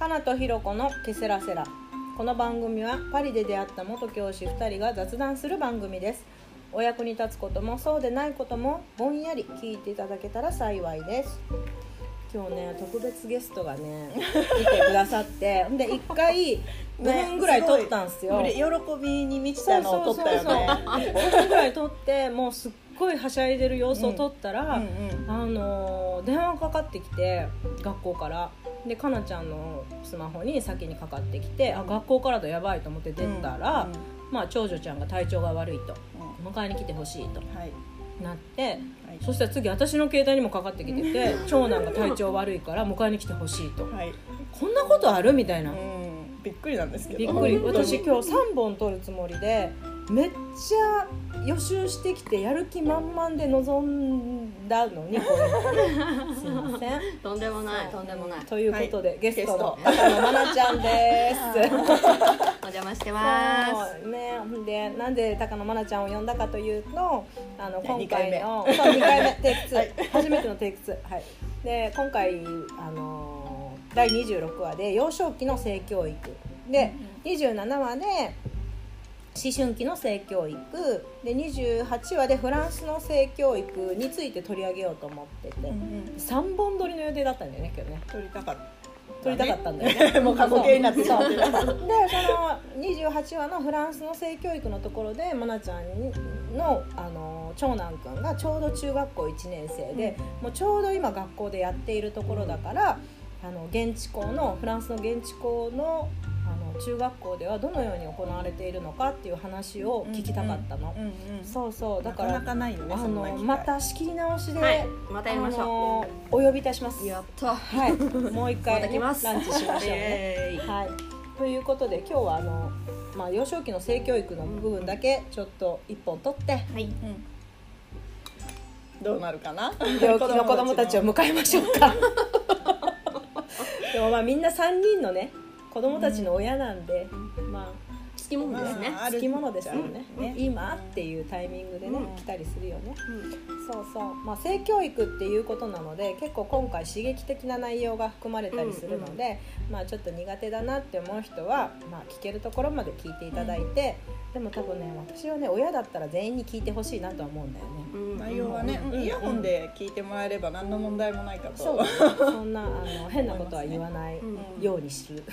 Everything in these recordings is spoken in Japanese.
なとひろこのケセラセラ。この番組はパリで出会った元教師2人が雑談する番組です。お役に立つこともそうでないこともぼんやり聞いていただけたら幸いです。今日ね、特別ゲストがね来てくださってで1回5分ぐらい撮ったんですよ、 喜びに満ちたのを撮ったよね。 5分ぐらい撮ってもうすっごいはしゃいでる様子を撮ったら、電話かかってきて学校からでかなちゃんのスマホに先にかかってきて、あ、学校からだやばいと思って出たら、まあ、長女ちゃんが体調が悪いと、迎えに来てほしいと、なって、そしたら次私の携帯にもかかってきてて長男が体調悪いから迎えに来てほしいと、こんなことあるみたいな、 びっくりなんですけど、 びっくり。私今日3本撮るつもりでめっちゃ予習してきてやる気満々で臨んだのにこれすいません、 とんでもないとんでもないということで、ゲストの高野愛菜ちゃんですお邪魔してます。 そうね、でなんで高野愛菜ちゃんを呼んだかというと今回の 2 回目テイク2、初めてのテイク2、で今回第26話で幼少期の性教育で、27話で思春期の性教育で、28話でフランスの性教育について取り上げようと思ってて、3本撮りの予定だったんだよね今日ね。撮りたかったんだよねもう過去形になってしまってで、その28話のフランスの性教育のところで愛菜ちゃんの、長男くんがちょうど中学校1年生で、もうちょうど今学校でやっているところだから、現地校のフランスの現地校の中学校ではどのように行われているのかっていう話を聞きたかったの。そうそう、だからなかなかないよね、 また仕切り直しで、 またやりましょう、お呼びいたします。 やった、 もう一回、 また来ますランチしましょうねということで今日は幼少期の性教育の部分だけちょっと一本取って、 どうなるかな、 病気の子供たちを迎えましょうかでもまあみんな3人のね子供たちの親なんで、まあつきものですね、 つきものですよね、今っていうタイミングでね、来たりするよね、そうそう、まあ、性教育っていうことなので結構今回刺激的な内容が含まれたりするので、まあ、ちょっと苦手だなって思う人は、まあ、聞けるところまで聞いていただいて、でも多分ね、私はね親だったら全員に聞いてほしいなとは思うんだよね、 内容はね、イヤホンで聞いてもらえれば何の問題もないかと。 そうそんな変なことは言わないようにする、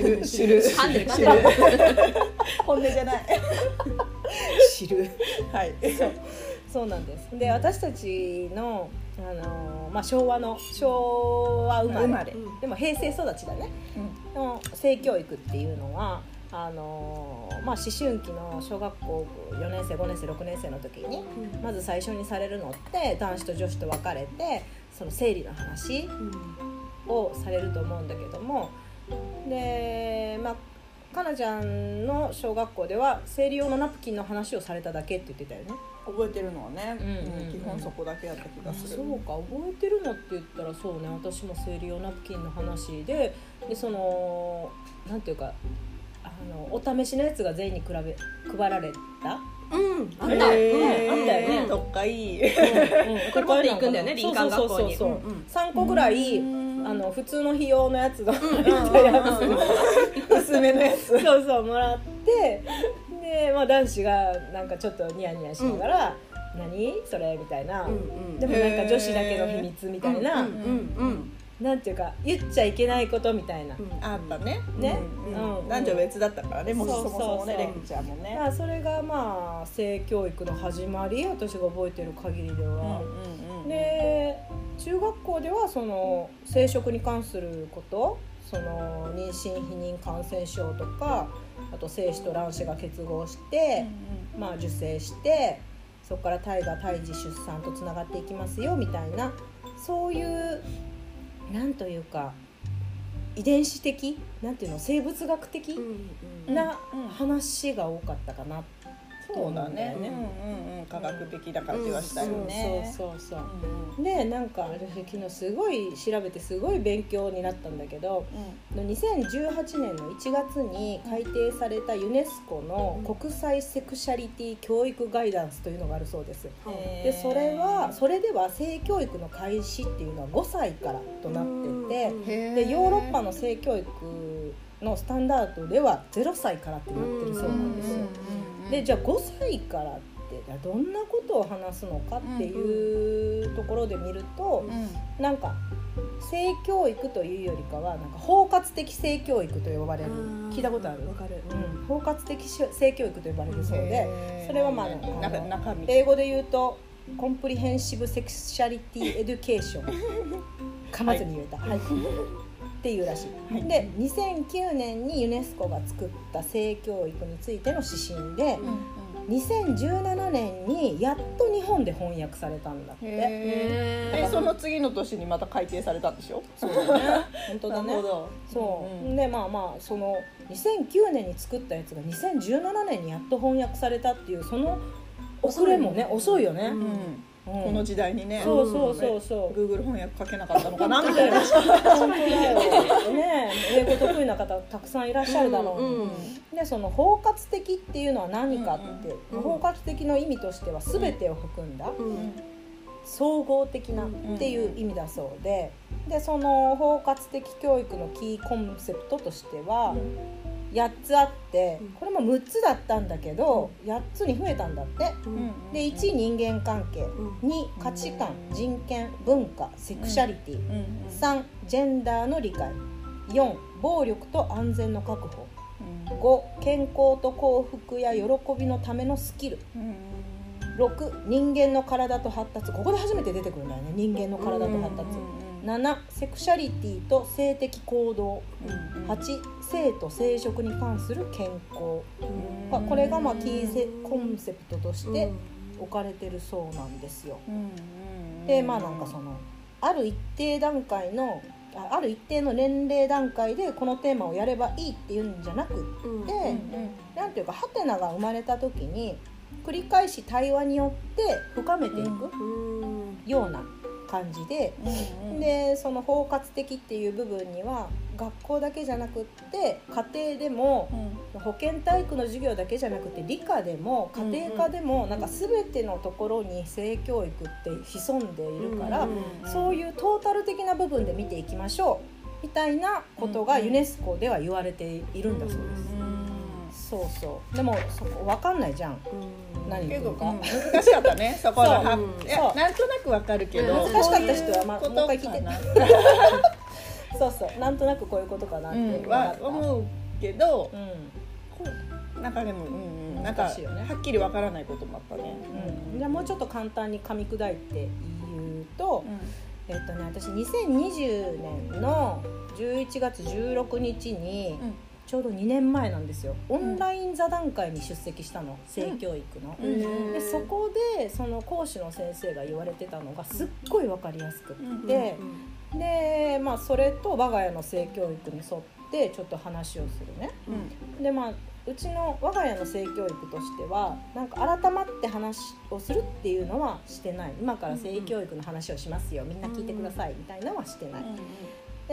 本音じゃない知るそうなんです。で、私たちの、まあ、昭和生まれ、でも平成育ちだね、の性教育っていうのはまあ、思春期の小学校4年生5年生6年生の時に、まず最初にされるのって男子と女子と分かれてその生理の話をされると思うんだけども、で、まあかなちゃんの小学校では生理用のナプキンの話をされただけって言ってたよね。 覚えてるのはね、基本そこだけやった気がする。 そうか、覚えてるのって言ったらそうね、私も生理用ナプキンの話でそのなんていうかお試しのやつが全員に配られた、 あったよね、どっかいいこれ持っていくんだよね、林間学校に。 3個ぐらい普通の費用のやつが入ったやつ薄めのやつそうもらって、で、まあ、男子がなんかちょっとニヤニヤしながら、何それみたいな、でもなんか女子だけの秘密みたいな、なんていうか言っちゃいけないことみたいな、 あったね、 男女別だったからね、もうそもそもね、レクチャーもね、 それがまあ性教育の始まり、私が覚えてる限りでは、で中学校ではその生殖に関すること、その妊娠避妊感染症とか、あと精子と卵子が結合して、まあ、受精してそこから胎が胎児出産とつながっていきますよみたいな、そういうなんというか遺伝子的、なんていうの、生物学的な話が多かったかな。 そうだね、科学的な感じはしたよね。 そうでなんか私昨日すごい調べてすごい勉強になったんだけど、2018年の1月に改定されたユネスコの国際セクシャリティ教育ガイダンスというのがあるそうです。でそれでは性教育の開始っていうのは5歳からとなってて、でヨーロッパの性教育のスタンダードでは0歳からってなってるそうなんですよ。でじゃあ5歳からってどんなことを話すのかっていうところで見ると、なんか性教育というよりかはなんか包括的性教育と呼ばれる、聞いたことある？ わかる。 包括的性教育と呼ばれるそうで、それはまあ中身英語で言うとコンプリヘンシブセクシャリティエデュケーション噛まずに言えた、はいっていうらしい。で2009年にユネスコが作った性教育についての指針で、2017年にやっと日本で翻訳されたんだって。 その次の年にまた改訂されたんでしょ。 そうだね本当だね。そう、でまあその2009年に作ったやつが2017年にやっと翻訳されたっていうその遅れもね遅いよね、 この時代にね。 そう Google 翻訳書けなかったのかなみたいな。 本当だよね。英語得意な方たくさんいらっしゃるだろう。でその包括的っていうのは何かって、包括的の意味としては全てを含んだ、総合的なっていう意味だそうで、でその包括的教育のキーコンセプトとしては8つあって、これも6つだったんだけど8つに増えたんだって。で1人間関係、2価値観、人権、文化、セクシャリティ、3ジェンダーの理解、4暴力と安全の確保、5健康と幸福や喜びのためのスキル、6人間の体と発達、ここで初めて出てくるんだよね、人間の体と発達、7セクシャリティと性的行動、8性と生殖に関する健康、これがまあキーコンセプトとして置かれてるそうなんですよ。でまあなんかそのある一定の年齢段階でこのテーマをやればいいっていうんじゃなくって、なんていうかハテナが生まれた時に繰り返し対話によって深めていくような感じで、でその包括的っていう部分には学校だけじゃなくって家庭でも、保健体育の授業だけじゃなくて理科でも家庭科でも、なんか全てのところに性教育って潜んでいるから、そういうトータル的な部分で見ていきましょうみたいなことがユネスコでは言われているんだそうです。そうでもそこ分かんないじゃん、何言ってるか。 難しかったねそこのなんとなく分かるけど、 難しかった人はもう一回聞いてなんとなくこういうことかなって思うけど、なんかでもなんかはっきり分からないこともあったね。 じゃあもうちょっと簡単に噛み砕いて言うと、私2020年の11月16日にちょうど2年前なんですよ、オンライン座談会に出席したの、性教育の。でそこでその講師の先生が言われてたのがすっごい分かりやすくって、でまあそれと我が家の性教育に沿ってちょっと話をするね。でまあうちの我が家の性教育としてはなんか改まって話をするっていうのはしてない。今から性教育の話をしますよ、みんな聞いてくださいみたいなのはしてない。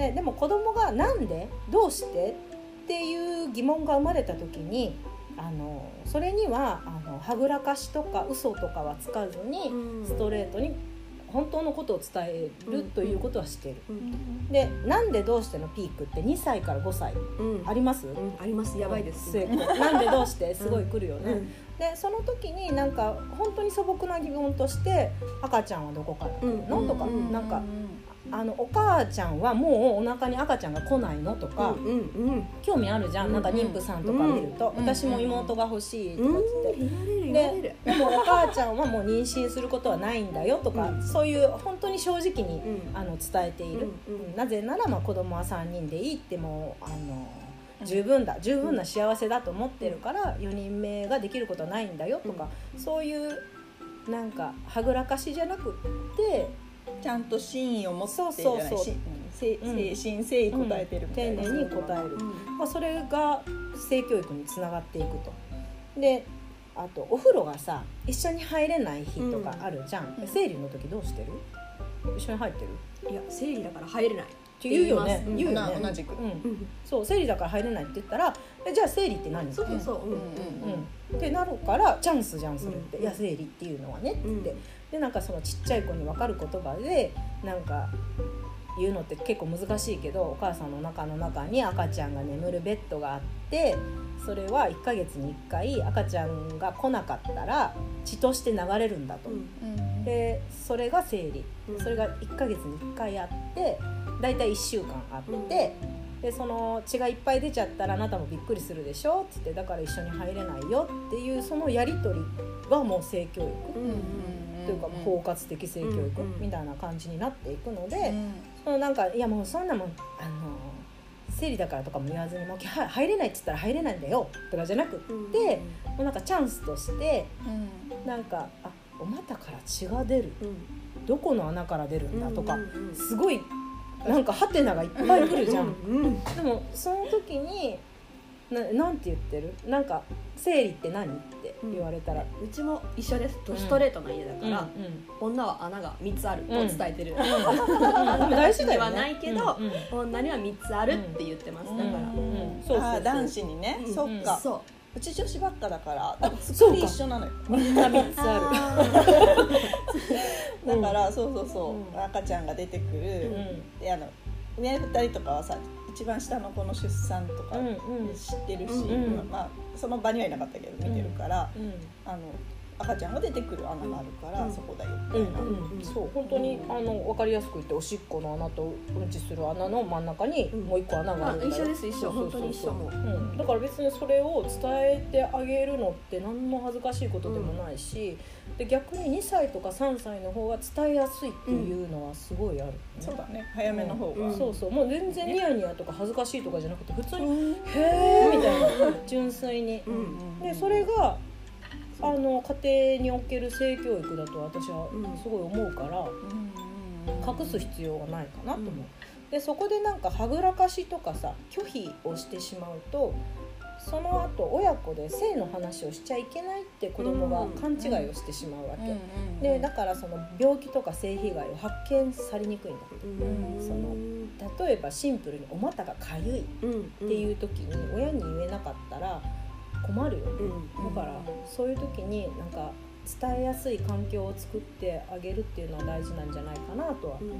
でも子供がなんでどうしてっていう疑問が生まれた時にそれにははぐらかしとか嘘とかはつかずにストレートに本当のことを伝えるということはしている。でなんでどうしてのピークって2歳から5歳、あります？ あります。やばいです。 なんでどうしてすごい来るよね。でその時になんか本当に素朴な疑問として赤ちゃんはどこから来るのとか、なんかお母ちゃんはもうお腹に赤ちゃんが来ないのとか、興味あるじゃん、なんか妊婦さんとか見ると、私も妹が欲しいとかってでもお母ちゃんはもう妊娠することはないんだよとか、そういう本当に正直に伝えている。なぜなら子供は3人でいいってもう十分な幸せだと思ってるから4人目ができることはないんだよとか、そういうなんかはぐらかしじゃなくってちゃんと真意を持って誠心誠意答えてるみたいな、 丁寧に答える、それが性教育につながっていくと。であとお風呂がさ一緒に入れない日とかあるじゃん、生理の時どうしてる？一緒に入ってる？ いや生理だから入れないって言うよね。言うよね。 同じく、 そう生理だから入れないって言ったらじゃあ生理って何？ そうってなるからチャンスじゃんそれって、いや生理っていうのはねって言って、でなんかそのちっちゃい子に分かる言葉でなんか言うのって結構難しいけど、お母さんの中に赤ちゃんが眠るベッドがあって、それは1ヶ月に1回赤ちゃんが来なかったら血として流れるんだと、でそれが生理、それが1ヶ月に1回あってだいたい1週間あって、でその血がいっぱい出ちゃったらあなたもびっくりするでしょって言って、だから一緒に入れないよっていうそのやり取りがもう性教育、というか包括的性教育みたいな感じになっていくので、そのなんかいやもうそんなもん生理だからとかも言わずにもう入れないって言ったら入れないんだよとかじゃなくって、もうなんかチャンスとしてなんかお股から血が出る、どこの穴から出るんだとか、すごいなんかハテナがいっぱい来るじゃん、でもその時になんて言ってる？なんか生理って何って言われたら、 うちも一緒です。ストレートな家だから、女は穴が3つあると伝えてる、 大事だよね。 はないけど、女には3つあるって言ってます。だから、 男子にね、そっか、うち女子ばっかだから作り一緒なのよ。 みんな3つあるだからそう赤ちゃんが出てくる、で上2人とかはさ一番下の子の出産とか知ってるし、まあその場にはいなかったけど見てるから、赤ちゃんが出てくる穴があるから、そこだよみたいな、 そう本当に分かりやすく言っておしっこの穴とうんちする穴の真ん中にもう一個穴があるんだよ。 一緒です一緒、本当に一緒も、 だから別にそれを伝えてあげるのって何も恥ずかしいことでもないし、で逆に2歳とか3歳の方が伝えやすいっていうのはすごいある、 そうだね、早めの方が、 そうもう全然ニヤニヤとか恥ずかしいとかじゃなくて普通にへーみたいな純粋に、でそれが家庭における性教育だと私はすごい思うから、隠す必要がないかなと思う、でそこでなんかはぐらかしとかさ拒否をしてしまうと、その後親子で性の話をしちゃいけないって子供が勘違いをしてしまうわけ、でだからその病気とか性被害を発見されにくいんだけど、その例えばシンプルにお股がかゆいっていう時に親に言えなかったら困るよ、だからそういう時になんか伝えやすい環境を作ってあげるっていうのは大事なんじゃないかなとは思ってて、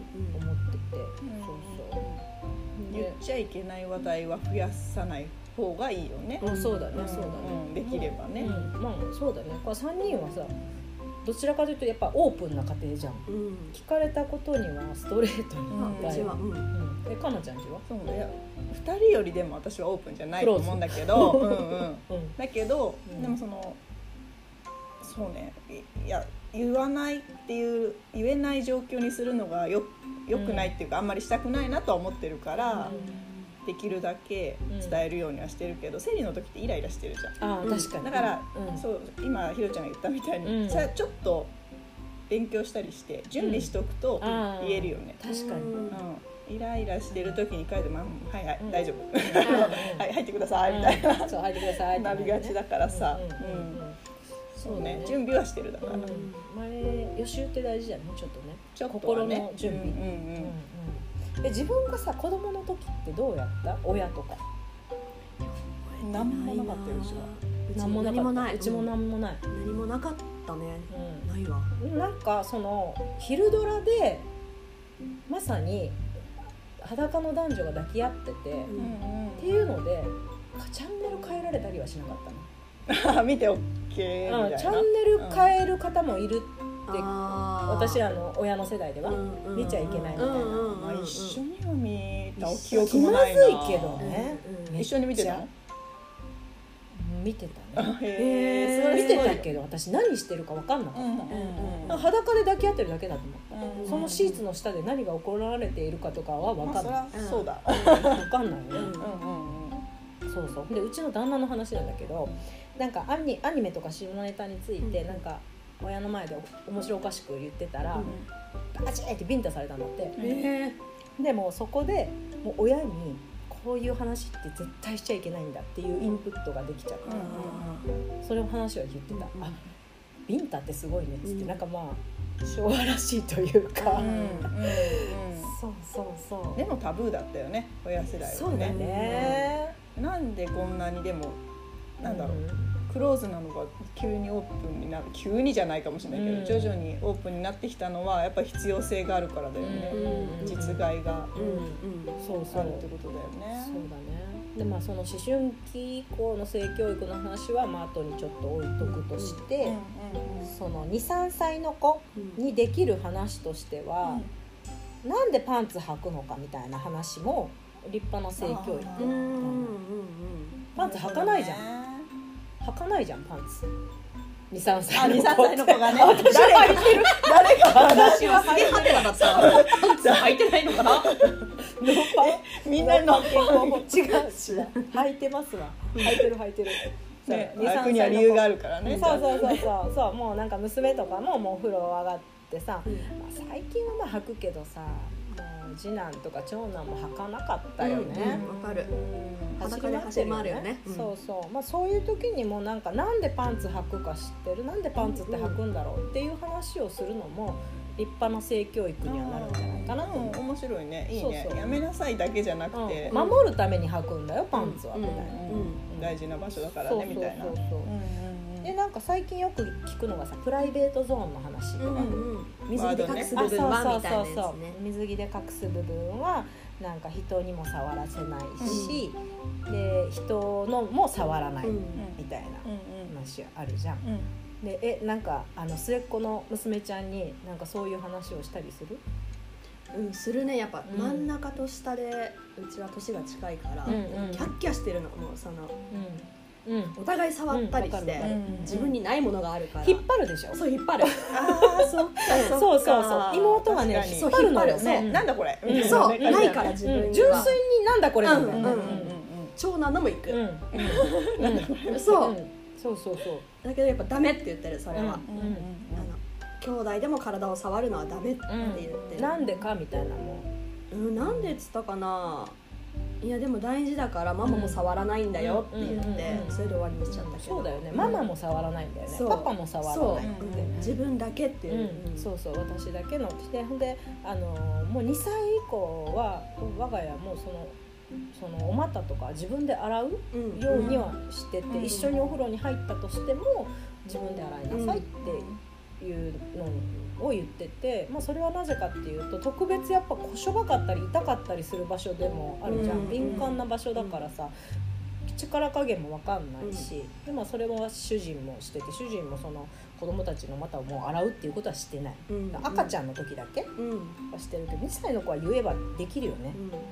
言っちゃいけない話題は増やさない方がいいよね。 そうだね、そうだね、 できればね、 まあそうだね。これ3人はさどちらかというとやっぱオープンな家庭じゃん、聞かれたことにはストレートに答える。かなちゃんちは？ そうね、2人よりでも私はオープンじゃないと思うんだけどだけど、でもそうね、いや言わないっていう言えない状況にするのがよくないっていうか、あんまりしたくないなとは思ってるから、できるだけ伝えるようにはしてるけど、生理の時ってイライラしてるじゃん。 確かに。 だから、そう今ひろちゃんが言ったみたいに、ちょっと勉強したりして準備しとくと言えるよね。 確かに、 イライラしてる時に帰ってはいはい大丈夫はい入ってくださいみたいな、 そう入ってくださいなりがちだからさ、そうね、準備はしてるだから、 予習って大事だね、ちょっとね、 ちょっと心の準備。自分がさ子供の時ってどうやった？親とか何もなかったよ。うちは何もない。うちも何もない。 何もなかったね。ないわ。 なんかその昼ドラでまさに裸の男女が抱き合ってて、っていうのでチャンネル変えられたりはしなかったの。 見て OK みたいな。 チャンネル変える方もいるって私らの親の世代では見ちゃいけないみたいな。 一緒には見た記憶もないな。 気まずいけどね。 一緒に見てたの？ 見てたね。見てたけど私何してるか分かんなかった。裸で抱き合ってるだけだと思った。そのシーツの下で何が行われているかとかは分かんない。 そうだ。 分かんないよね。そうそう。でうちの旦那の話なんだけど、なんかアニメとか下ネタについてなんか親の前で面白おかしく言ってたら、バチーってビンタされたんだって。でもそこでもう親にこそういう話って絶対しちゃいけないんだっていうインプットができちゃった、それを話は言ってた、あビンタってすごいねっつって、なんかまあ昭和らしいというか、そうそうそう、 でもタブーだったよね親世代はね。 そうだね、 なんでこんなにでもなんだろう、クローズなのが急にオープンになる、急にじゃないかもしれないけど、徐々にオープンになってきたのはやっぱり必要性があるからだよね、実害がそうそうあるってことだよね。 そうだね。でまあその思春期以降の性教育の話はまあ後にちょっと置いとくとして、その 2,3 歳の子にできる話としては、なんでパンツ履くのかみたいな話も立派な性教育。パンツ履かないじゃん、履かないじゃんパンツ。2,3 歳の子がね、誰が私は履いてなかった。パンツ履いてないのかな。 みんなの健康も違うし、履いてますわ。履いてる。 ね、履くには理由があるからね。 そうもうなんか娘とかももうお風呂上がってさ、最近はまあ履くけどさ、もう次男とか長男も履かなかったよね。 わかる。裸で走り回るよね。 そうまあそういう時にもなんでパンツ履くか知ってる、なんでパンツって履くんだろうっていう話をするのも立派な性教育にはなるんじゃないかなと思う。 面白いね、いいね。やめなさいだけじゃなくて、 守るために履くんだよパンツはみたいな、 大事な場所だからねみたいな。 でなんか最近よく聞くのがさ、プライベートゾーンの話とか、 水着で隠す部分はみたいなやつね。 水着で隠す部分はなんか人にも触らせないし、で人のも触らないみたいな話あるじゃん。でなんか末っ子の娘ちゃんになんかそういう話をしたりする？ するね。やっぱ真ん中と下でうちは年が近いから、キャッキャしてるの。もうそのお互い触ったりして自分にないものがあるから引っ張るでしょ。 そう引っ張る。 そう妹はね引っ張るのよね。 なんだこれ。 そうないから自分には純粋になんだこれなんだよね。 長男のも行く。 そうだけどやっぱダメって言ってる。それは兄弟でも体を触るのはダメって言ってる。 なんでかみたいなもん。なんでっつったかな。いやでも大事だからママも触らないんだよって言ってそれで終わりにしちゃったけど。 そうだよね。ママも触らないんだよね。パパも触らないって自分だけっていう。 そう私だけので、ほんでもう2歳以降は我が家もそのお股とか自分で洗うようにはしてて、一緒にお風呂に入ったとしても自分で洗いなさいっていうのを言ってて、それはなぜかっていうと、特別やっぱこしょばかったり痛かったりする場所でもあるじゃん。敏感な場所だからさ、力加減も分かんないし、でそれも主人もしてて、主人もその子供たちの股をもう洗うっていうことはしてない、赤ちゃんの時だけはしてるけど、2歳の子は言えばできるよね。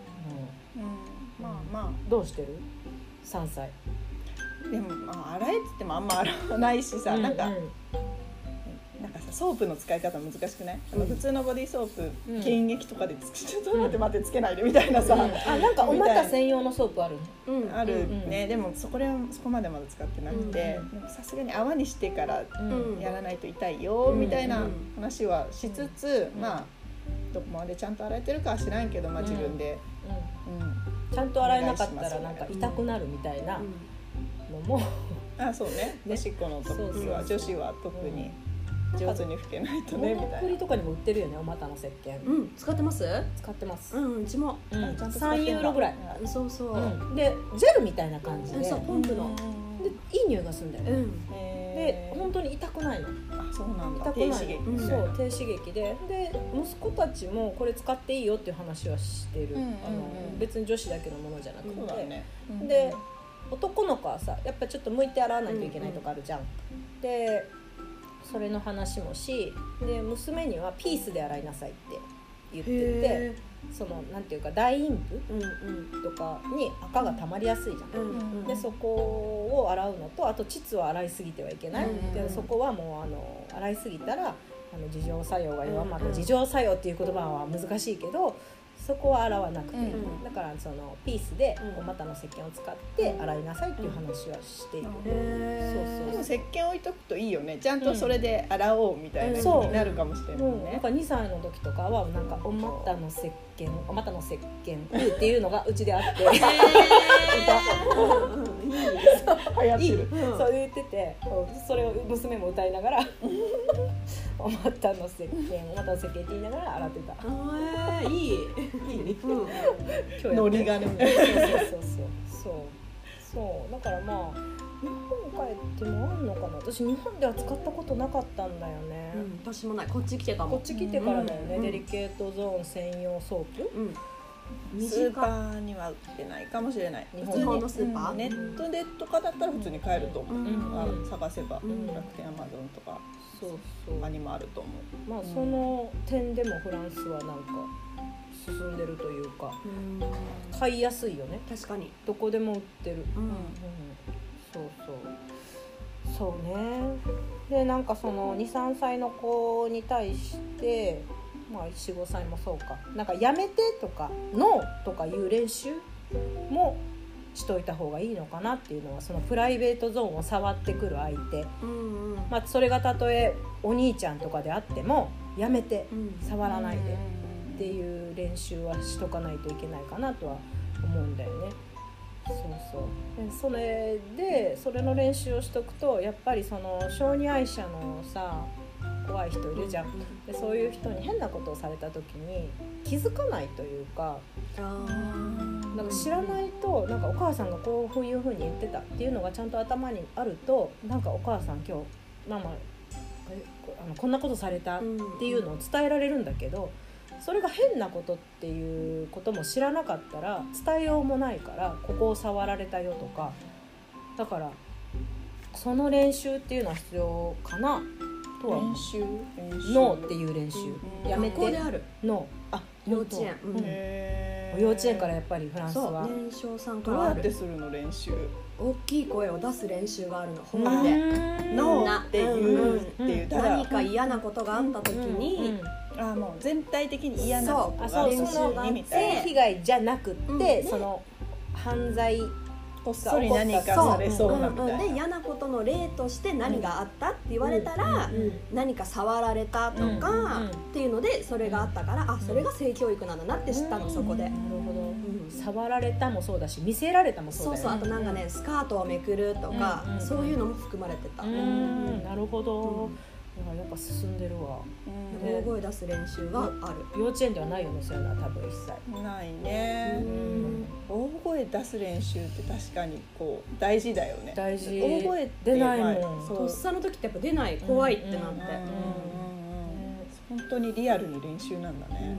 どうしてる？3歳でも洗えって言ってもあんま洗わないしさ、なんかさ、ソープの使い方難しくない？普通のボディーソープ原液とかでちょっと待ってつけないでみたいなさ、 なんかお股専用のソープある？ あるね。でもそこまでまだ使ってなくて、さすがに泡にしてからやらないと痛いよみたいな話はしつつ、どこまでちゃんと洗えてるかは知らんけど、自分でちゃんと洗えなかったらなんか痛くなるみたいなのもそうね。おしっこの時は女子は特に上手に拭けないとねみたいな。 モノクリとかにも売ってるよね、お股の石鹸。 使ってます？ 使ってます。 うちも 3ユーロぐらい。 そうでジェルみたいな感じで、 ポンプのでいい匂いがするんだよ。で本当に痛くないの。 そうなんだ。 痛くない。そう低刺激で息子たちもこれ使っていいよっていう話はしてる。別に女子だけのものじゃなくて、で男の子はさ、やっぱちょっと剥いて洗わないといけないとかあるじゃん。でそれの話もし、で娘にはピースで洗いなさいって言ってて、そのなんていうか大陰部とかに赤が溜まりやすいじゃん。でそこを洗うのと、あと膣を洗いすぎてはいけない。でそこはもう洗いすぎたら自浄作用が弱まって、自浄作用っていう言葉は難しいけど、 そこは洗わなくていい、 うんだからそのピースでお股の石鹸を使って洗いなさいっていう話はしている、 でも石鹸置いとくといいよね、ちゃんとそれで洗おうみたいな気になるかもしれないね。 なんか2歳の時とかはなんかお股の石鹸っていうのがうちであって流行ってる。 そう言ってて、それを娘も歌いながらお股の石鹸って言いながら洗ってた。 いいノリがね。 そうだからまあ日本帰ってもあんのかな。私日本では使ったことなかったんだよね、 私もない。こっち来てかも。 こっち来てからだよね、デリケートゾーン専用ソープ、 スーパーには売ってないかもしれない。 日本のスーパー、 ネットでとかだったら普通に買えると思う、探せば、楽天アマゾンとか他にもあると思う。 まあその点でもフランスはなんか進んでるというか、買いやすいよね。 確かにどこでも売ってる、そうね。でなんかその 2,3 歳の子に対してまあ 4,5 歳もそうか、なんかやめてとかノーとかいう練習もしといた方がいいのかなっていうのは、そのプライベートゾーンを触ってくる相手、まあ、それがたとえお兄ちゃんとかであってもやめて、触らないでっていう練習はしとかないといけないかなとは思うんだよね。でそれの練習をしとくと、やっぱりその小児愛者のさ怖い人いるじゃん、でそういう人に変なことをされた時に気づかないというか、なんか知らないと、なんかお母さんがこういう風に言ってたっていうのがちゃんと頭にあると、なんかお母さん今日ママこんなことされたっていうのを伝えられるんだけど、それが変なことっていうことも知らなかったら伝えようもないから、ここを触られたよとか、だからその練習っていうのは必要かなとは。 練習ノーっていう練習、やめて学校であるノー、 幼稚園、 幼稚園からやっぱりフランスは年少さんかどうやらある。 ってするの練習？ 大きい声を出す練習があるの、本でノーっていうっていう、ただ何か嫌なことがあった時に、 もう全体的に嫌なことが練習があって、 性被害じゃなくって、その犯罪こっそり何かされそうなみたいな、 で嫌なことの例として何があったって言われたら、何か触られたとかっていうので、それがあったから、あ、それが性教育なんだなって知ったの、そこで。 なるほど、触られたもそうだし、見せられたもそうだよね。 あとなんかね、スカートをめくるとか、そういうのも含まれてた。 なるほど、やっぱ進んでるわ。 大声出す練習がある。 幼稚園ではないよね、そういうのは多分一切ないね。大声出す練習って確かにこう大事だよね。 大事。 大声出ないもん。 とっさの時ってやっぱ出ない、怖いってなって、 本当にリアルに練習なんだね。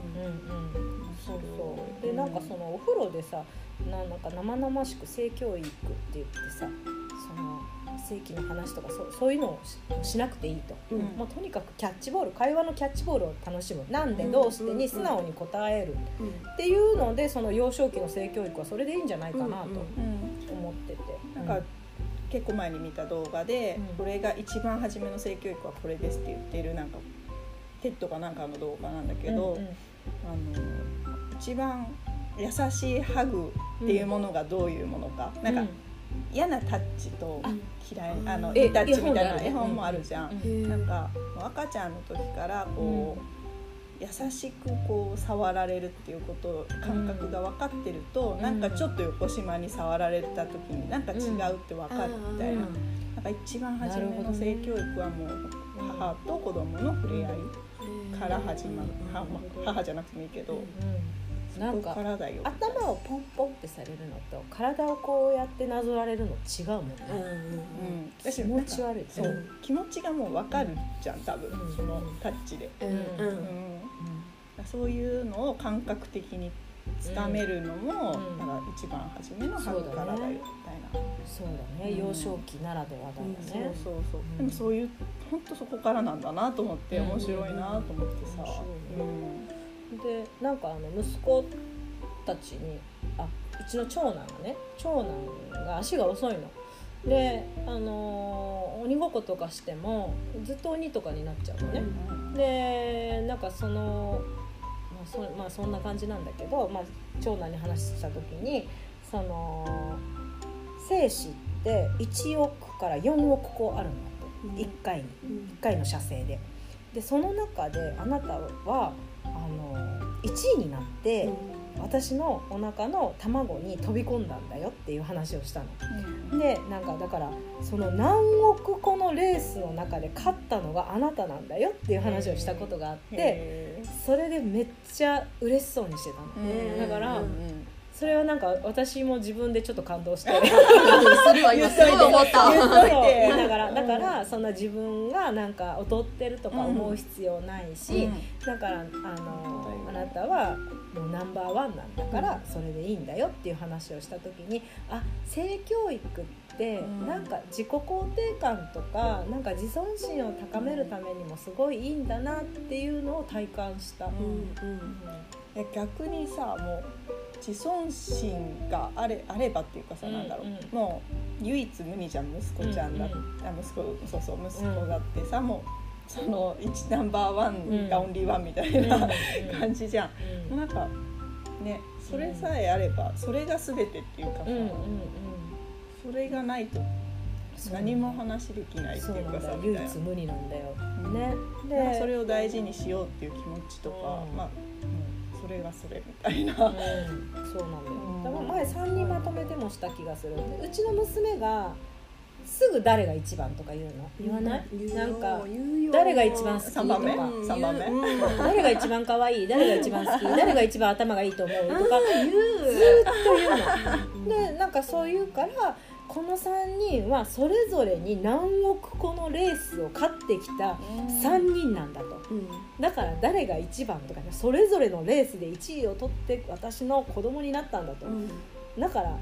でなんかそのお風呂でさ、なんか生々しく性教育って言ってさ、その性器の話とかそういうのを しなくていいと、もうとにかくキャッチボール、会話のキャッチボールを楽しむ、なんでどうしてに素直に答えるっていうので、その幼少期の性教育はそれでいいんじゃないかなと思ってて、 なんか結構前に見た動画で、これが一番初めの性教育はこれですって言ってる、なんかテッドかなんかの動画なんだけど、一番優しいハグっていうものがどういうものか、なんか嫌なタッチと嫌いいいタッチみたいな絵本もあるじゃん。なんか赤ちゃんの時からこう、優しくこう触られるっていうこと感覚が分かってると、なんかちょっと横島に触られた時になんか違うって分かるみたいな、なんか一番初めの性教育はもう母と子供の触れ合いから始まる。母じゃなくてもいいけど、 なんか頭をポンポンってされるのと体をこうやってなぞられるの違うもんね。気持ち悪い。 そう気持ちがもう分かるじゃん、多分そのタッチで。そういうのを感覚的につかめるのも、なんか一番初めのハグからだよみたいな。 そうだね、幼少期ならではだよね。 でもそういう本当そこからなんだなと思って面白いなと思ってさ。 でなんか息子たちにうちの長男が足が遅いので、鬼ごっことかしてもずっと鬼とかになっちゃうのね。でなんかそのなそんな感じなんだけど、長男に話した時にその精子って1億から4億個あるんだって、1回の射精でその中であなたは1位になって、私のお腹の卵に飛び込んだんだよっていう話をしたの、でなんかだからその何億個のレースの中で勝ったのがあなたなんだよっていう話をしたことがあって、それでめっちゃ嬉しそうにしてたの、だからそれはなんか私も自分でちょっと感動してするわ今すごい思っただからそんな自分がなんか劣ってるとか思う必要ないし、だからあなたはもうナンバーワンなんだからそれでいいんだよっていう話をした時に、性教育ってなんか自己肯定感とかなんか自尊心を高めるためにもすごいいいんだなっていうのを体感した、 逆にさ、もう自尊心があればっていうかさ、なんだろう、もう唯一無二じゃん、息子ちゃんだ、息子だってさ、もうそのナンバーワンがオンリーワンみたいな感じじゃん、なんかね、それさえあればそれが全てっていうかさ、それがないと何も話できないっていうかさ、 唯一無二なんだよ、ね、 でそれを大事にしようっていう気持ちとか、それがそれみたいな、そうなんだよ、 だから前3人まとめてもした気がする。うちの娘がすぐ誰が一番とか言うの言わない？なんか誰が一番好きとか 3番目誰が一番可愛い、誰が一番好き、誰が一番頭がいいと思うとかずっと言うので、なんかそう言うからこの3人はそれぞれに何億個のレースを勝ってきた3人なんだと、だから誰が一番とか、ね、それぞれのレースで1位を取って私の子供になったんだと、だから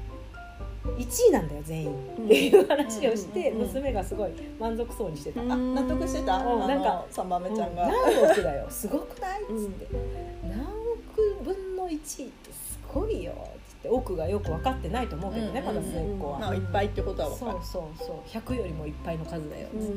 1位なんだよ全員っていう話をして、娘がすごい満足そうにしてた。 納得してた？なんか3番目ちゃんが、 何億だよすごくない？っつって、何億分の1位ってすごいよって億がよく分かってないと思うけどね、まだ末っ子は、 いっぱいってことは分かる。 そう100よりもいっぱいの数だよっつって、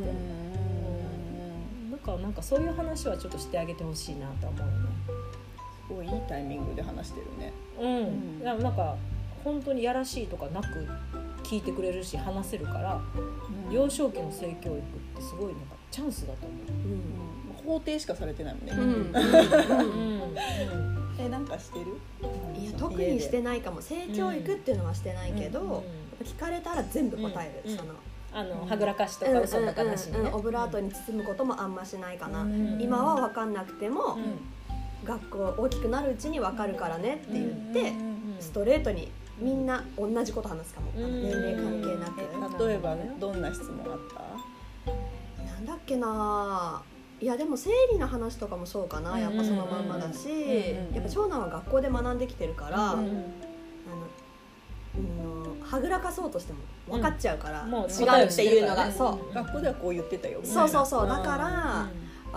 なんかそういう話はちょっとしてあげてほしいなと思うね。 すごいいいタイミングで話してるね。 なんか本当にやらしいとかなく聞いてくれるし話せるから、幼少期の性教育ってすごいなんかチャンスだと思う、 法定しかされてないもんね、なんかしてる？ いや特にしてないかも。性教育っていうのはしてないけど、聞かれたら全部答える、 はぐらかしとか嘘とかなしにね、 オブラートに包むこともあんましないかな、今は分かんなくても、学校大きくなるうちに分かるからねって言って、ストレートにみんな同じこと話すかも、年齢関係なく。 例えばね、どんな質問あった？ なんだっけな。いやでも生理の話とかもそうかな、やっぱそのまんまだし、やっぱ長男は学校で学んできてるから、はぐらかそうとしても分かっちゃうから、もう違うっていうのが、そう学校ではこう言ってたよみたいな、そうだから、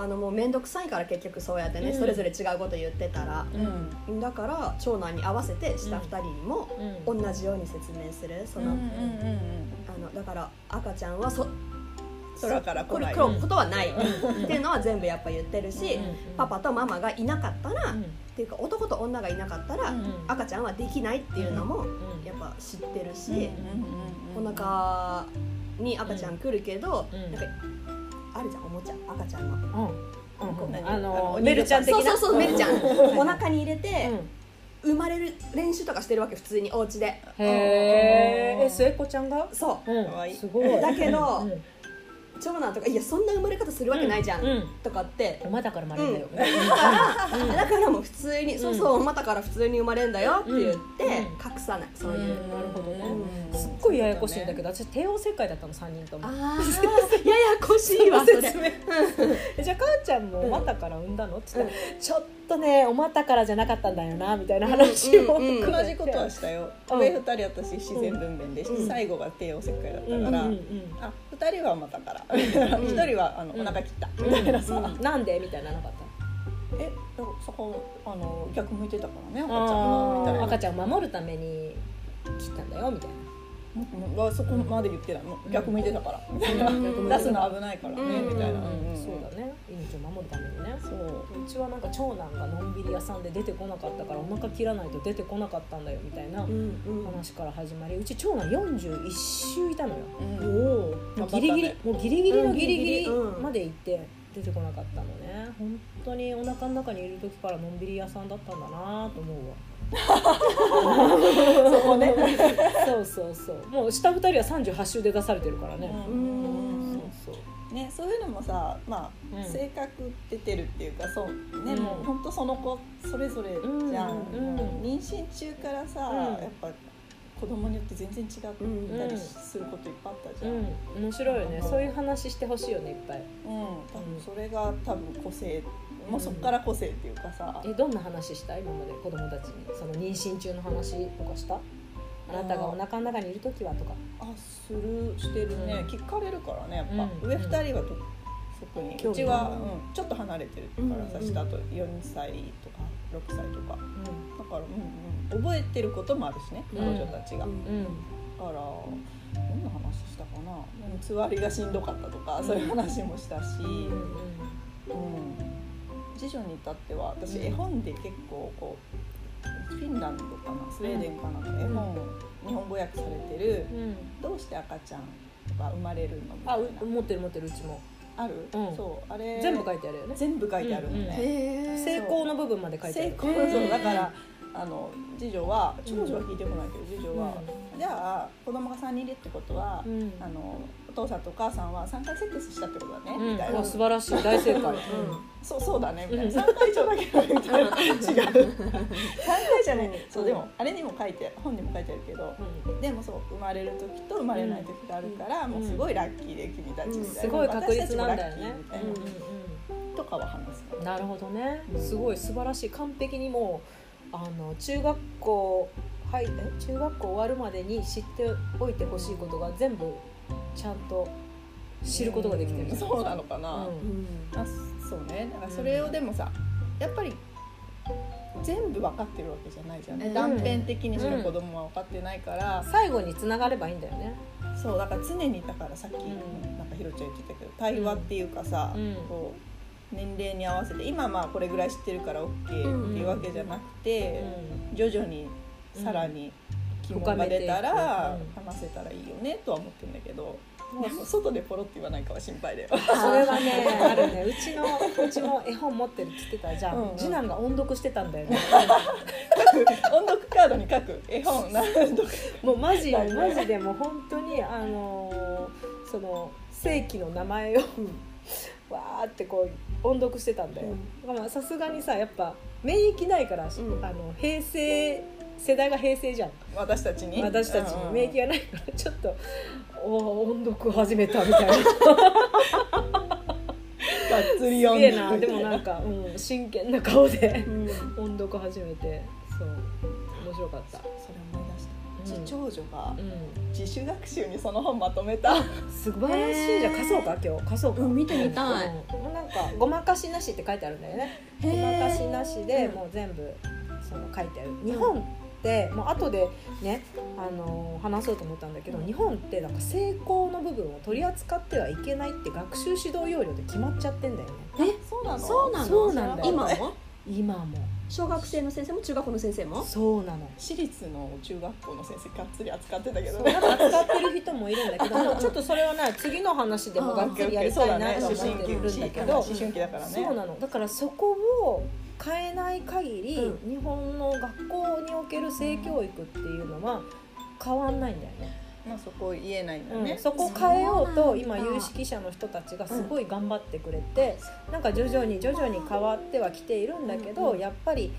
もう面倒くさいから結局そうやってね、それぞれ違うこと言ってたら、だから長男に合わせて下2人にも同じように説明する。だから赤ちゃんは空から来ないことはないっていうのは全部やっぱ言ってるし、パパとママがいなかったら、っていうか男と女がいなかったら赤ちゃんはできないっていうのもやっぱ知ってるし、お腹に赤ちゃん来るけど、なんかあるじゃん、おもちゃ赤ちゃんの、 メルちゃん的な、 そうメルちゃんお腹に入れて生まれる練習とかしてるわけ、普通にお家で。 末っ子ちゃんが？ そう、 すごい。 だけど長男とか、いやそんな生まれ方するわけないじゃん、とかって、 お股から生まれるんだよ、 だからもう普通に、そうお股から普通に生まれるんだよって言って隠さない、そういう、 なるほどね、すっごいややこしいんだけど、私帝王切開だったの、3人とも。 ややこしいわそれ。 じゃあ母ちゃんもお股から産んだのって言ったら、ちょっとねお股からじゃなかったんだよなみたいな話を、 同じことはしたよ。上2人私自然分娩で、最後が帝王切開だったから、2人はお股から1人はお腹切ったみたいなさ、 なんでみたいななかった？ そこ逆向いてたからね、赤ちゃんがみたいな。 赤ちゃんを守るために切ったんだよみたいな。そこまで言ってないの、逆向いてたからみたいな、出すの危ないからねみたいな。 そうだね、命を守るためにね。 そう、うちはなんか長男がのんびり屋さんで出てこなかったからお腹切らないと出てこなかったんだよみたいな話から始まり、うち長男41週いたのよ、もうギリギリのギリギリまで行って出てこなかったのね。本当にお腹の中にいる時からのんびり屋さんだったんだなと思うわそこねそうもう下2人は38週で出されてるからね。 そうね、そういうのもさ、まあ性格出てるっていうか、そうね、もう本当その子それぞれじゃん、妊娠中からさ、やっぱ子供によって全然違ったりすることいっぱいあったじゃん、 面白いよね。そういう話してほしいよね、いっぱい。 多分それが多分個性、もうそっから個性っていうかさ、 どんな話した今まで子供たちに、その妊娠中の話とかした？あなたがお腹の中にいるときはとか。 してるね、聞かれるからね、やっぱ、上2人は特に、うちは、ちょっと離れてるからさ、下と4歳とか6歳とか、だから、覚えてることもあるしね、彼女たちが、だからどんな話したかな、つわりがしんどかったとか、そういう話もしたし、次女に至っては私絵本で結構こうフィンランドかなスウェーデンかなの絵本、日本語訳されてる、どうして赤ちゃんが生まれるのみたいな。 持ってるうちもある、そうあれ全部書いてあるよね。 全部書いてあるのね、 成功の部分まで書いてある。 そうだから次女は、長女は聞いてこないけど、次女は、じゃあ子供が3人いるってことは、お父さんとお母さんは3回セックスしたってことだね、みたいな。 素晴らしい、大正解。 そうだねみたいな、3回以上だけどみたいな、違う3回じゃね、そうでもあれにも書いて、本にも書いてあるけど、でもそう生まれる時と生まれない時があるから、もうすごいラッキーで君たちみたいな、 すごい確率なんだよねみたいなとかは話す。 なるほどね、すごい素晴らしい。完璧にもう中学校終わるまでに知っておいてほしいことが全部ちゃんと知ることができてる。 そうなのかな、そうね。だからそれをでもさ、やっぱり全部分かってるわけじゃないじゃん、断片的にしか子供は分かってないから、 最後に繋がればいいんだよね。 そうだから常に、だからさっき、なんかひろちゃん言ってたけど、対話っていうかさ、こう年齢に合わせて、今まあこれぐらい知ってるから OK っていうわけじゃなくて、徐々にさらに疑問が出たら話せたらいいよねとは思ってるんだけど、でも外でポロって言わないかは心配だよ。 それはね、あるね。うちも絵本持ってるって言ってたじゃん、次男が音読してたんだよね。 音読カードに書く絵本何読もうマジでもう本当にその世紀の名前をわーってこう音読してたんだよ。さすがにさ、やっぱ免疫ないから、平成世代が平成じゃん、私たちに免疫がないからちょっと音読始めたみたいな。がっつり読んでるみたいな。 すげえな。でもなんか、真剣な顔で、音読始めて、そう面白かった。それ思い出した。長女が自主学習にその本まとめた。 素晴らしい。じゃあ貸そうか、今日貸そうか。 見てみたい。 なんかごまかしなしって書いてあるんだよね。ごまかしなしでもう全部その書いてある。日本でもう後でね、話そうと思ったんだけど、日本ってなんか性交の部分を取り扱ってはいけないって学習指導要領で決まっちゃってんだよね。 そうなの？ そうなんだよ。今も小学生の先生も中学校の先生もそうなの。 私立の中学校の先生がっつり扱ってたけど、 なんか扱ってる人もいるんだけどちょっとそれはね、次の話でもがっつりやりたいなと思ってるんだけど、 思春期だからね。 そうなの。だからそこを変えない限り、日本の学校における性教育っていうのは変わんないんだよね。 そこ言えないんだね、 そこを変えようと今有識者の人たちがすごい頑張ってくれて、なんか徐々に変わってはきているんだけど、やっぱり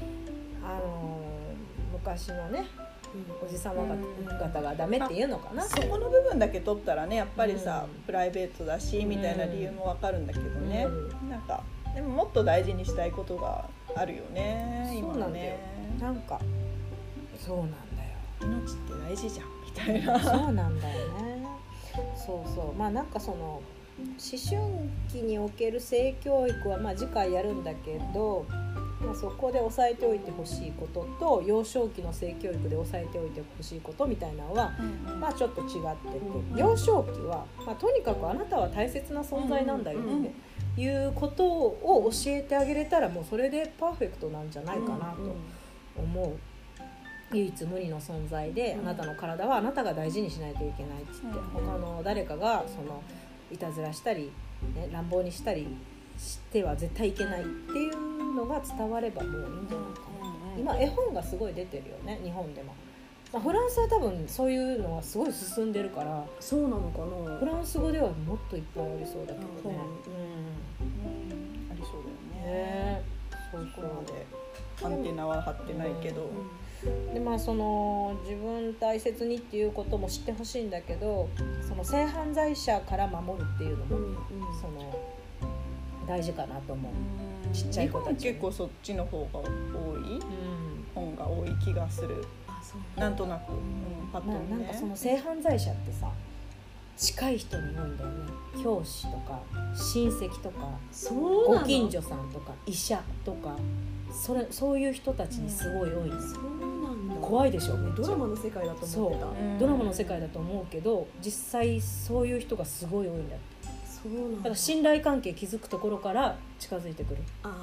昔のね、おじさま方がダメっていうのかな。 そこの部分だけ取ったらね、やっぱりさ、プライベートだしみたいな理由もわかるんだけどね、なんかでももっと大事にしたいことがあるよね。 そうなんだよ。なんかそうなんだよ。 命って大事じゃんみたいな。 そうなんだよね。そうまあなんかその思春期における性教育はまあ次回やるんだけど、そこで押さえておいてほしいことと、幼少期の性教育で押さえておいてほしいことみたいなのは、まあちょっと違ってて、幼少期は、とにかくあなたは大切な存在なんだよって、 いうことを教えてあげれたらもうそれでパーフェクトなんじゃないかなと思う。唯一無二の存在で、あなたの体はあなたが大事にしないといけないって言って、他の誰かがそのいたずらしたり、ね、乱暴にしたりしては絶対いけないっていうのが伝わればもういいんじゃないかな。今絵本がすごい出てるよね、日本でも。フランスは多分そういうのはすごい進んでるから、 そうなのかな。 フランス語ではもっといっぱいありそうだけどね。 ありそうだよね。そうこまでアンテナは張ってないけど、 でその自分大切にっていうことも知ってほしいんだけど、その性犯罪者から守るっていうのも、その大事かなと思う。ちっちゃい子たち日本結構そっちの方が多い、本が多い気がする。なんとなく、パッとね。 なんかその性犯罪者ってさ、近い人に多いんだよね。教師とか親戚とかご近所さんとか医者とか、そういう人たちにすごい多いんです。 そうなんだ。 怖いでしょ。 ドラマの世界だと思ってた。 ドラマの世界だと思うけど、実際そういう人がすごい多いんだって。 そうなんだ。 だから信頼関係築くところから近づいてくる。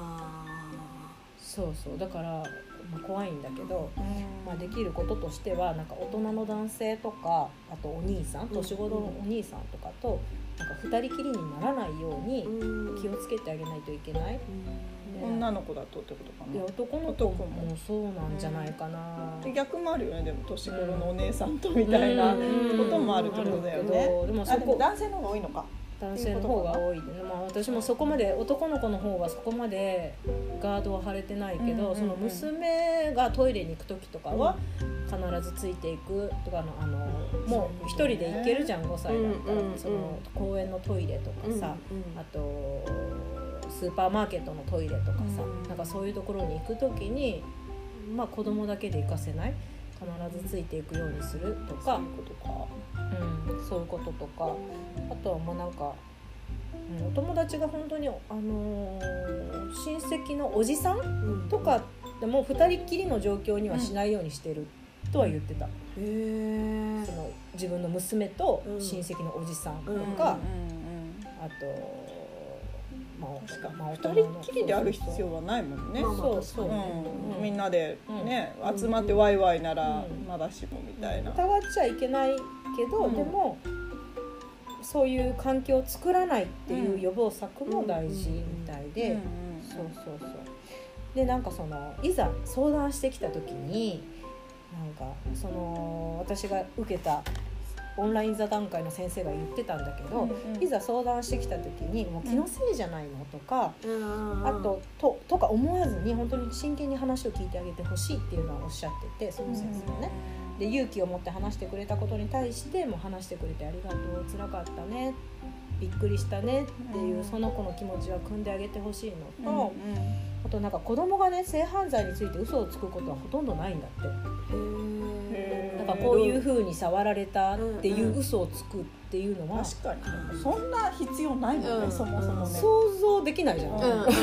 そうだから怖いんだけど、できることとしてはなんか大人の男性とか、あとお兄さん、年頃のお兄さんとかとなんか二人きりにならないように気をつけてあげないといけない。 女の子だとってことかな。 いや、男の子もそうなんじゃないかな。 逆もあるよね。でも年頃のお姉さんとみたいなこともあるってことだよね。でも男性の方が多いのか。 男性の方が多い。私もそこまで、男の子の方はそこまでガードは張れてないけど、その娘がトイレに行く時とかは必ずついていくとか、もう一人で行けるじゃん、5歳だったら。その公園のトイレとかさ、あとスーパーマーケットのトイレとかさ、なんかそういうところに行く時に、子供だけで行かせない、必ずついていくようにするとか、そういうこととか、あとはもうなんか、お友達が本当に親戚のおじさんとかでも2人っきりの状況にはしないようにしてるとは言ってた。その自分の娘と親戚のおじさんとか、あと 2人っきりである必要はないもんね。みんなでね、集まってワイワイならまだしもみたいな。 疑っちゃいけないけど、でもそういう環境を作らないっていう予防策も大事みたいで、でなんかそのいざ相談してきた時に、なんかその私が受けたオンライン座談会の先生が言ってたんだけど、いざ相談してきた時にもう気のせいじゃないのとか、あとか思わずに本当に真剣に話を聞いてあげてほしいっていうのはおっしゃってて、その先生もね。で勇気を持って話してくれたことに対しても、話してくれてありがとう、辛かったね、びっくりしたねっていうその子の気持ちは汲んであげてほしいのと、あとなんか子供がね、性犯罪について嘘をつくことはほとんどないんだって。なんかこういう風に触られたっていう嘘をつくっていうのは、 確かにそんな必要ないもんね、そもそもね。 想像できないじゃん。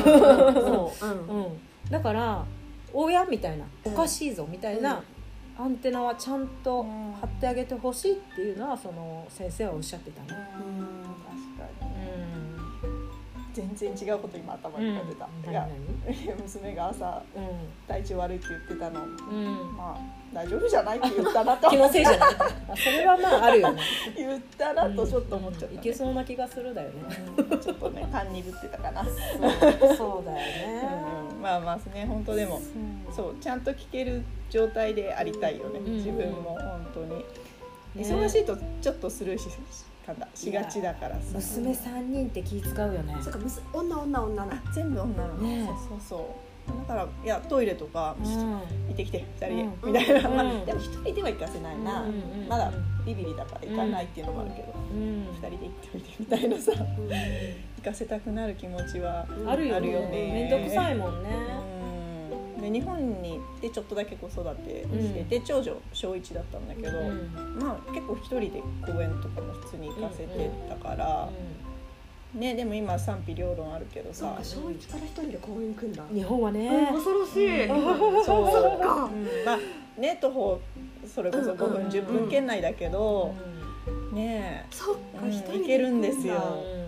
だから親みたいな、おかしいぞみたいなアンテナはちゃんと張ってあげてほしいっていうのはその先生はおっしゃってたね。 確かに。全然違うこと今頭に浮かんでた。いや、娘が朝、体調悪いって言ってたの、まあ大丈夫じゃないって言ったなと。 気のせいじゃない。それはまああるよね。 言ったなとちょっと思っちゃった、 いけそうな気がするだよね。 ちょっとね、勘鈍ってたかな。 そうだよね。 まあね、本当でもそうちゃんと聞ける状態でありたいよね。自分も本当に忙しいとちょっとスルーしがちだからさ。 娘3人って気使うよね。 そうか、女全部女の子、 ね、 そうだから、いやトイレとか、行ってきて2人で、みたいな、でも1人では行かせないな、まだビビリだから行かないっていうのもあるけど、2人で行っておいてみたいなさ、行かせたくなる気持ちはあるよね。 めんどくさいもんね。 で日本に行ってちょっとだけ子育てしてて、長女小1だったんだけど、まあ結構一人で公園とかも普通に行かせてたから、ね、でも今賛否両論あるけどさ、 小1から一人で公園行くんだ。 日本はね、 恐ろしい。 そうか、まあね、徒歩それこそ5分10分圏内だけど、ね、 そっか、 行けるんですよ。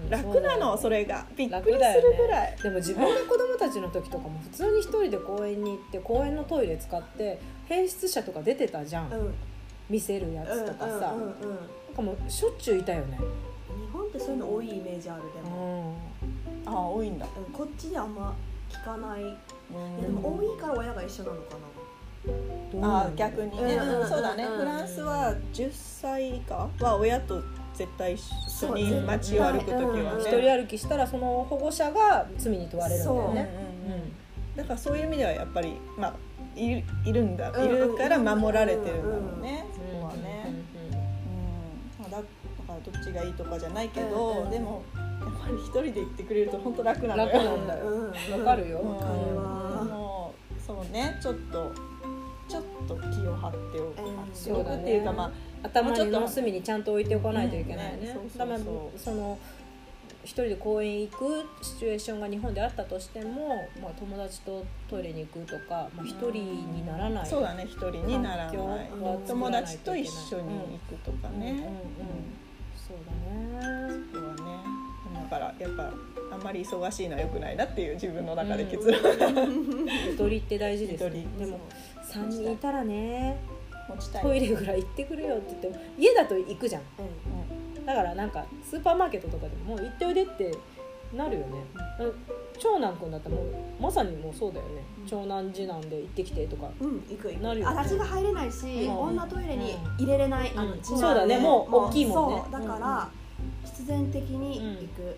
楽なの、それがびっくりするぐらい、 でも自分の子供たちの時とかも普通に一人で公園に行って公園のトイレ使って併出者とか出てたじゃん、見せるやつとかさ、なんかもうしょっちゅういたよね。 日本ってそういうの多いイメージある。でも、 多いんだ。 こっちであんま聞かない。でも多いから親が一緒なのかな。 逆にね、そうだね。フランスは10歳以下は親と絶対一緒に街を歩くときはね、 一人歩きしたらその保護者が罪に問われるんだよね。 だからそういう意味ではやっぱりいるから守られてるんだろうね、そこはね。だからどっちがいいとかじゃないけど、でもやっぱり一人で行ってくれると本当楽なのよ。 楽なんだよ。わかるよ。 もうそうね、ちょっと気を張っておくっていうか、 頭の隅にちゃんと置いておかないといけないね。だからその一人で公園行くシチュエーションが日本であったとしても、友達とトイレに行くとか、一人にならない。 そうだね、一人にならない。友達と一緒に行くとかね。 そうだね。 そうだね。だからやっぱあんまり忙しいのは良くないなっていう自分の中で結論。 ゆとりって大事ですね。でも3人いたらね、トイレぐらい行ってくれよって言っても家だと行くじゃん、だからなんかスーパーマーケットとかでももう行っておいでってなるよね。長男くんだったらもうまさにもうそうだよね、長男次男で行ってきてとかなるよね。 私が入れないし、女トイレに入れれない、 そうだね、もう大きいもんね。 そうだから必然的に行く、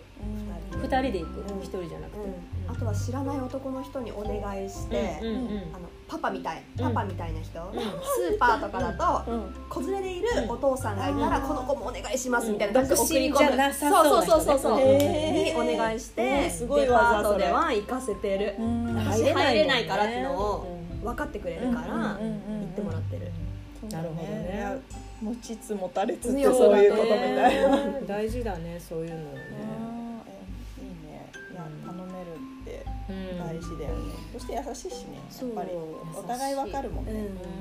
2人で行く、1人じゃなくて、 あとは知らない男の人にお願いして、パパみたいな人、スーパーとかだと子連れでいるお父さんがいたらこの子もお願いしますみたいな感じで送り込む、そうにお願いして、デパートでは行かせてる。私入れないからっていうのを分かってくれるから行ってもらってる。 なるほどね。 持ちつ持たれつってそういうことみたいな。 大事だね、そういうのね。 いいね。いや、頼めるって大事だよね。そして優しいしね。やっぱりお互いわかるもんね。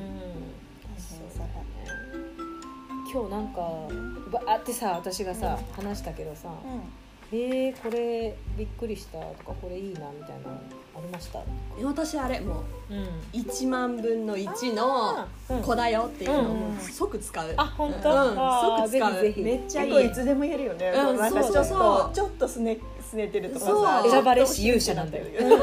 今日なんかバーってさ、私がさ話したけどさ、これびっくりしたとか、これいいなみたいなありました？ 私あれもう1万分の1の子だよっていうのを即使う。 本当？ 即使う。 ぜひめっちゃいい。 いつでも言えるよね。なんかちょっとすねてるとかさ、 選ばれし勇者なんだよ。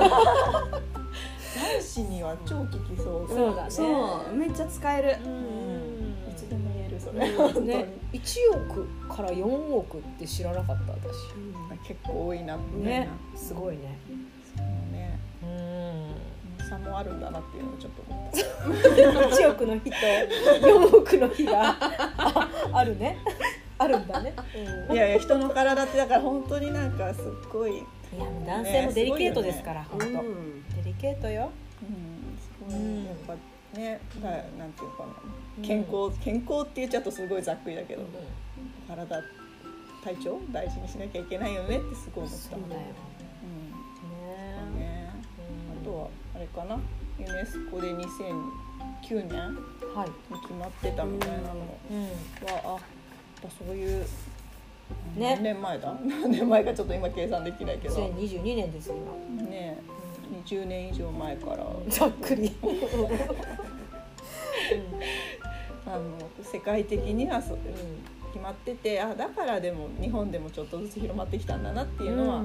男子には超効きそう。 そうだね。 そう、めっちゃ使える。 いつでも言えるそれ。 ね、1億から4億って知らなかった私。 結構多いなってね。すごいね。 差もあるんだなっていうのをちょっと思った。 1億の日と4億の日があるね。あるんだね。 いや人の体ってだから本当になんかすっごい。いや男性もデリケートですから、本当。デリケートよ。 すごいやっぱね、なんていうかな、健康って言っちゃうとすごいざっくりだけど、体調大事にしなきゃいけないよねってすごい思った。 そうだよ。 あとはあれかな、ユネスコで2009年に決まってたみたいなのは、そういう何年前だ？何年前かちょっと今計算できないけど。 2022年ですよ今。 ね、20年以上前からざっくり。 世界的には決まってて、だからでも日本でもちょっとずつ広まってきたんだなっていうのは。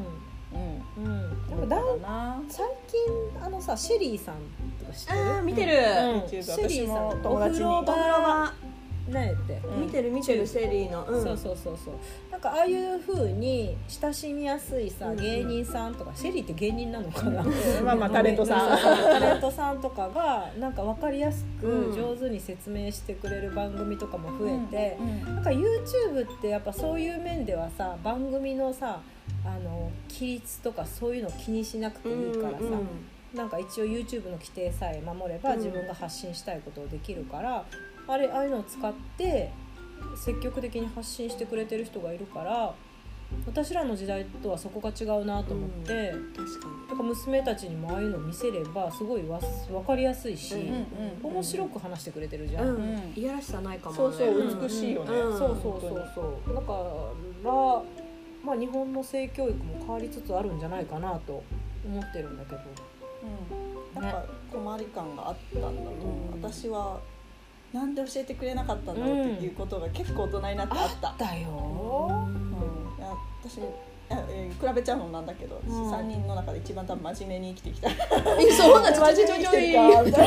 最近さ、シェリーさんとか知ってる？ 見てる。 シェリーさん友達にお風呂場ねって見てるシェリーの。 そうなんかああいう風に親しみやすいさ、芸人さんとか、シェリーって芸人なのかな、 タレントさんとかがなんか分かりやすく上手に説明してくれる番組とかも増えて、なんか YouTube ってやっぱそういう面ではさ、番組のさ規律とかそういうの気にしなくていいからさ、なんか一応 YouTube の規定さえ守れば自分が発信したいことをできるから、ああいうのを使って積極的に発信してくれてる人がいるから、私らの時代とはそこが違うなと思って、だから娘たちにもああいうのを見せればすごい分かりやすいし、面白く話してくれてるじゃん。 いやらしさないかもね。 そう美しいよね。 そうだからまあ、日本の性教育も変わりつつあるんじゃないかなと思ってるんだけど、 なんか困り感があったんだと思う、私はなんで教えてくれなかったんだろうっていうことが結構大人になってあった。 あったよ、 私比べちゃうのなんだけど、3人の中で一番多分真面目に生きてきた。 そうなんです。 真面目に生きてるか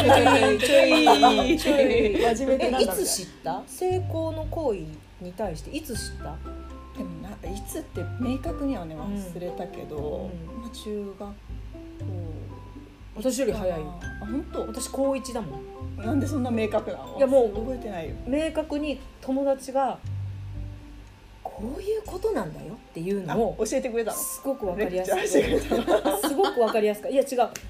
ちょい真面目でなんだ。いつ知った？性交の行為に対していつ知った？ でもいつって明確にはね忘れたけど、中学校。 私より早い。 あ、本当？ 私高1だもん。 なんでそんな明確なの？ いやもう覚えてないよ。 明確に友達がこういうことなんだよっていうのを教えてくれたの？ すごくわかりやすくすごくわかりやすく、いや違う、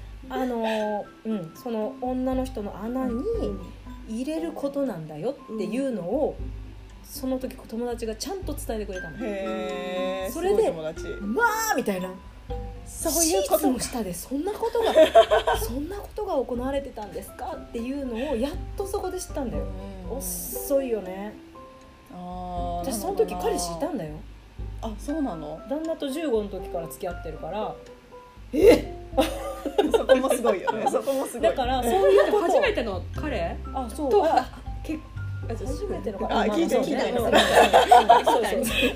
その女の人の穴に入れることなんだよっていうのを、その時友達がちゃんと伝えてくれたの。 へー、 それで友達まあみたいな、そういうことの下でそんなことが行われてたんですかっていうのをやっとそこで知ったんだよ。遅いよね。私その時彼氏いたんだよ。 あ、そうなの？ 旦那と15の時から付き合ってるから。 そこもすごいよね。そこもすごい。 だからそういうこと。 初めての彼？ あ、そう。 と初めての彼。聞いてないの。そう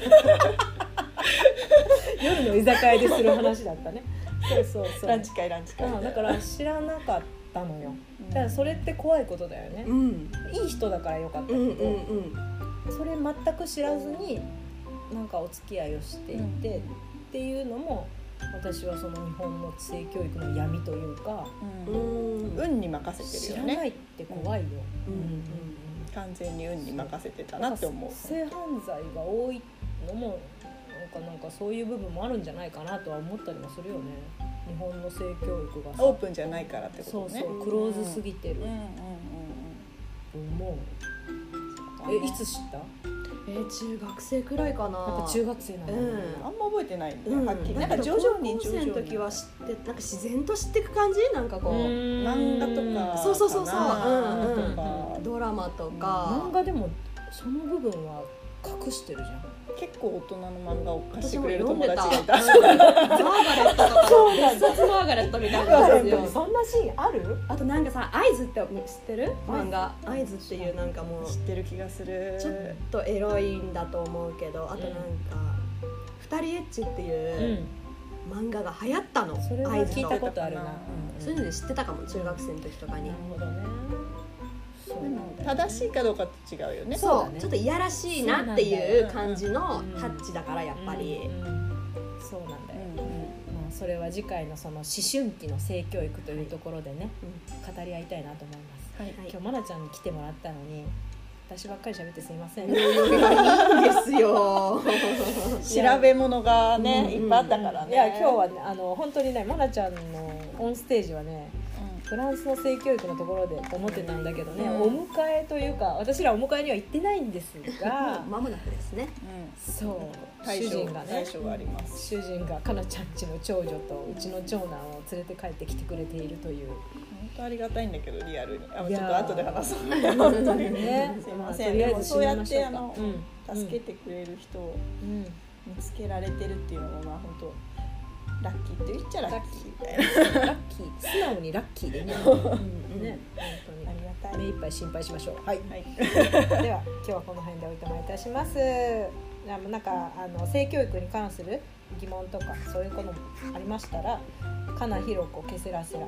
夜の居酒屋でする話だったね。そう。 ランチ会。 だから知らなかったのよ。だからそれって怖いことだよね。いい人だからよかったけど。それ全く知らずになんかお付き合いをしていて、っていうのも私はその日本の性教育の闇というか、 運に任せてるよね。 知らないって怖いよ。 完全に運に任せてたなって思う。 性犯罪が多いのもなんかそういう部分もあるんじゃないかなとは思ったりもするよね。日本の性教育がオープンじゃないからってことね。 そうクローズすぎてると思う。いつ知った？ 中学生くらいかな。 やっぱ中学生なの。 あんま覚えてないんだよ。はっきり。なんか徐々に高校生の時は知って、なんか自然と知っていく感じ？なんかこう漫画とか、 そう、ドラマとか。 漫画でもその部分は隠してるじゃん。 結構大人の漫画を貸してくれる友達がいた。 マーガレットとか、別冊マーガレットみたいなやつよ。 そんなシーンある？ あとなんかさ、アイズって知ってる？漫画アイズっていうなんかもう知ってる気がする。 ちょっとエロいんだと思うけど、あとなんか二人エッチっていう漫画が流行ったの。 それは聞いたことあるな。 そういうので知ってたかも、中学生の時とかに。 なるほどね。 正しいかどうかって違うよね。 そう、ちょっといやらしいなっていう感じのタッチだからやっぱり。 そうなんだよ。それは次回のその思春期の性教育というところでね、語り合いたいなと思います。今日まなちゃんに来てもらったのに私ばっかり喋ってすいません。いいですよ。 調べ物がねいっぱいあったからね。 いや今日はね本当にねまなちゃんのオンステージはね。フランスの性教育のところでと思ってたんだけどね、お迎えというか私らお迎えには行ってないんですが間もなくですね。 そう主人がね対象があります。 主人がかなちゃんちの長女とうちの長男を連れて帰ってきてくれているという。 本当ありがたいんだ見リアルに。ちょっと後で話そう。 本当にね。 すいません。でもそうやって助けてくれる人を見つけられてるっていうのも本当。ラッキーって言っちゃラッキーみたいな。 ラッキー、素直にラッキーでね。ね、本当にありがたい。 目いっぱい心配しましょう。 はい。 では今日はこの辺でおいとまいたします。なんか性教育に関する疑問とかそういうこともありましたら、かなひろこケセラセラ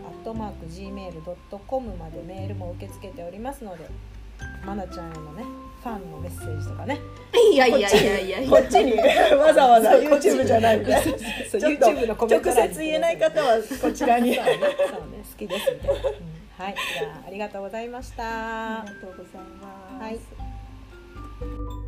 @gmail.com までメールも受け付けておりますので、まなちゃんへのねファンのメッセージとかね。 いやこっちにわざわざ YouTube じゃないみたいな。 YouTube のコメント直接言えない方はこちらに。 そうね、好きですみたいな。はい、じゃあありがとうございました。 ありがとうございます。 はい。